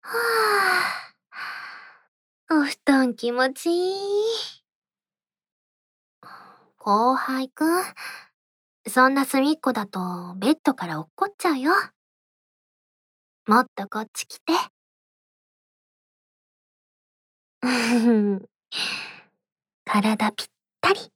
はぁ、お布団気持ちいい。後輩くん、そんな隅っこだとベッドから落っこっちゃうよ。もっとこっち来て。体ぴったり。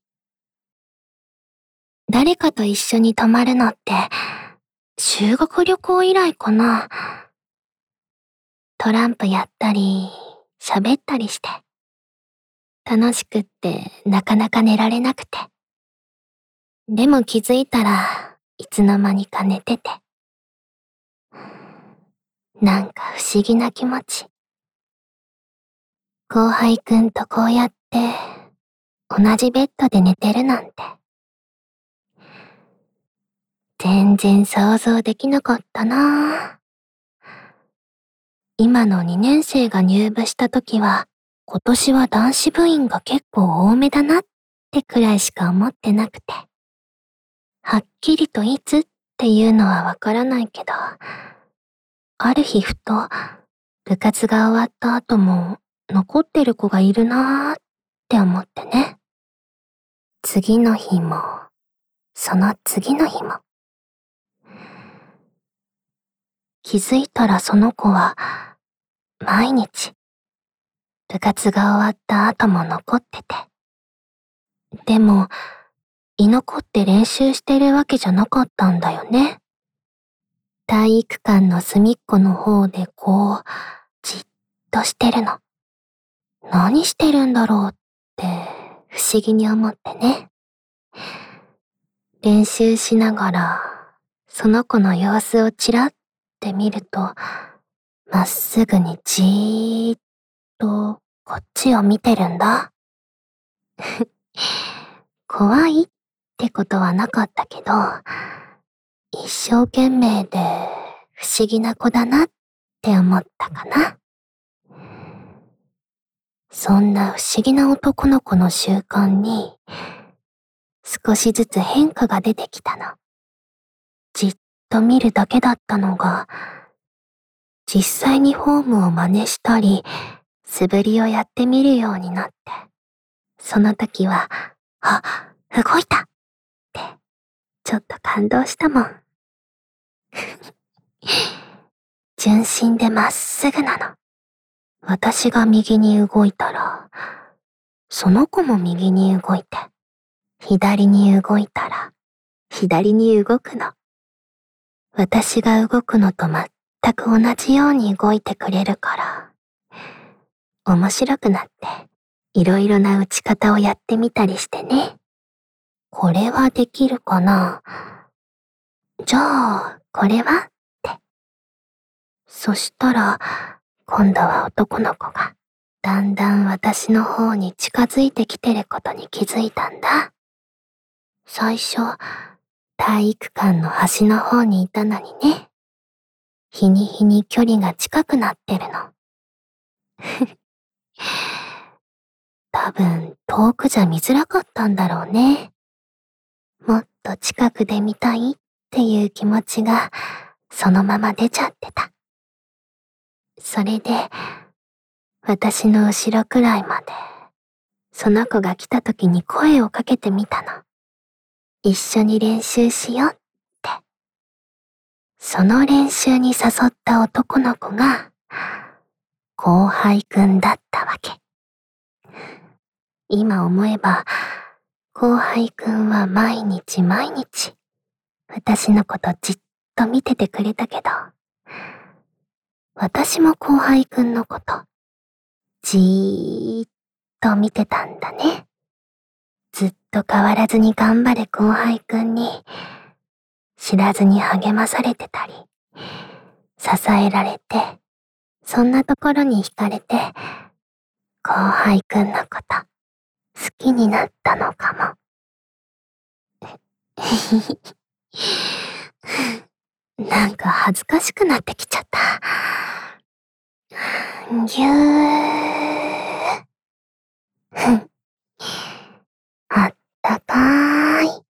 誰かと一緒に泊まるのって、修学旅行以来かな。トランプやったり、喋ったりして。楽しくってなかなか寝られなくて。でも気づいたらいつの間にか寝てて。なんか不思議な気持ち。後輩くんとこうやって同じベッドで寝てるなんて。全然想像できなかったなぁ。今の2年生が入部した時は、今年は男子部員が結構多めだなってくらいしか思ってなくて。はっきりといつっていうのはわからないけど、ある日ふと部活が終わった後も残ってる子がいるなーって思ってね。次の日も、その次の日も。気づいたらその子は毎日部活が終わった後も残ってて。でも、居残って練習してるわけじゃなかったんだよね。体育館の隅っこの方でこう、じっとしてるの。何してるんだろうって不思議に思ってね。練習しながら、その子の様子をちらって見ると、まっすぐにじーっとこっちを見てるんだ。怖いってことはなかったけど、一生懸命で不思議な子だなって思ったかな。そんな不思議な男の子の習慣に少しずつ変化が出てきたの。じっと見るだけだったのが、実際にフォームを真似したり、素振りをやってみるようになって、その時は、あ、動いたってちょっと感動したもん。純真でまっすぐなの。私が右に動いたら、その子も右に動いて、左に動いたら、左に動くの。私が動くのと全く同じように動いてくれるから、面白くなって、いろいろな打ち方をやってみたりしてね。これはできるかな？じゃあ、これはって。そしたら、今度は男の子が、だんだん私の方に近づいてきてることに気づいたんだ。最初、体育館の端の方にいたのにね。日に日に距離が近くなってるの。多分、遠くじゃ見づらかったんだろうね。もっと近くで見たいっていう気持ちが、そのまま出ちゃってた。それで、私の後ろくらいまで、その子が来た時に声をかけてみたの。一緒に練習しようって。その練習に誘った男の子が、後輩くんだったわけ。今思えば、後輩くんは毎日毎日、私のことじっと見ててくれたけど、私も後輩くんのこと、じーっと見てたんだね。ずっと変わらずに頑張れ後輩くんに、知らずに励まされてたり、支えられて、そんなところに惹かれて、後輩くんのこと、好きになったのかも。なんか恥ずかしくなってきちゃった。ぎゅー。あったかーい。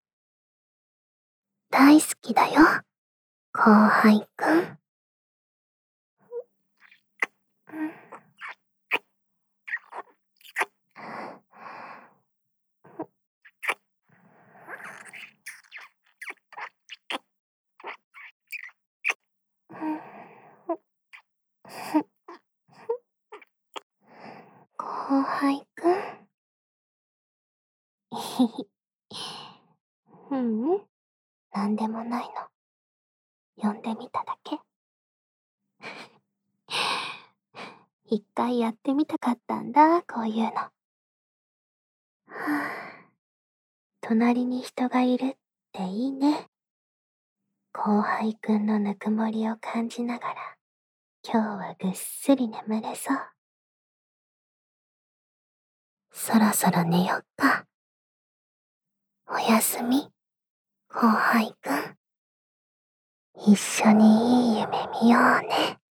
大好きだよ、後輩くん。 でもないの。読んでみただけ。一回やってみたかったんだ、こういうの。はぁ、隣に人がいるっていいね。後輩くんのぬくもりを感じながら、今日はぐっすり眠れそう。そろそろ寝よっか。おやすみ、後輩くん。一緒にいい夢見ようね。